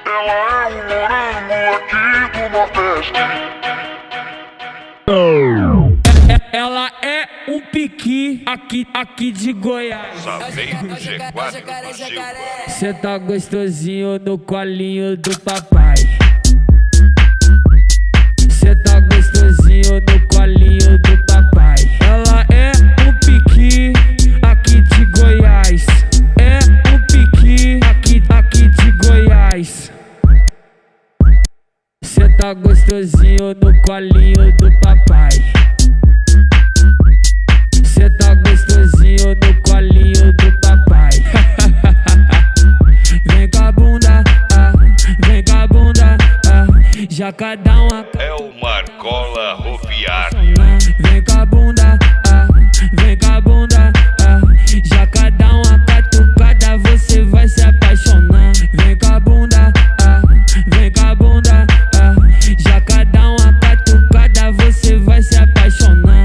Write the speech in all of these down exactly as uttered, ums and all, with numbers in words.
Ela é um morango aqui do Nordeste. Ela é um piqui aqui, aqui de Goiás. Saveiro G quatro do Silva. Cê tá gostosinho no colinho do papai. Cê tá gostosinho no colinho do papai. Ela é um piqui aqui de Goiás. É um piqui aqui, aqui de Goiás. Cê tá gostosinho no colinho do papai. Cê tá gostosinho no colinho do papai. Vem com a bunda, ah, vem com a bunda, ah, já cada uma. É o Marcola Roviário. Vem com a bunda, ah, vem com a bunda, ah, já cada uma catucada você vai se apaixonar. Vem com a bunda, ah, vem com a bunda, ah, já cada uma catucada você vai se apaixonar.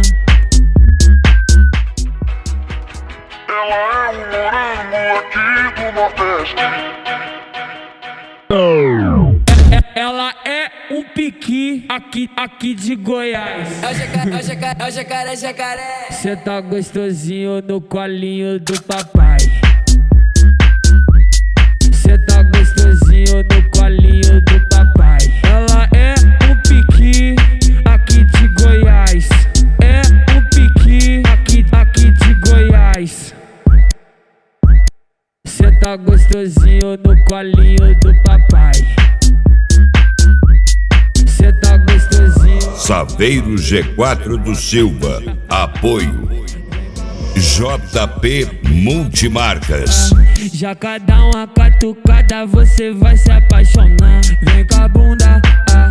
Ela é um morango aqui do Nordeste. Ela é um piqui aqui, aqui de Goiás. É o jacaré, é o jacaré, é o jacaré, jacaré. Cê tá gostosinho no colinho do papai. Cê tá gostosinho no colinho do papai. Ela é um piqui aqui de Goiás. É um piqui aqui, aqui de Goiás. Cê tá gostosinho no colinho do papai. Cê tá gostosinho. Saveiro G quatro do Silva. Apoio J P Multimarcas. Já cada uma catucada você vai se apaixonar. Vem com a bunda, ah,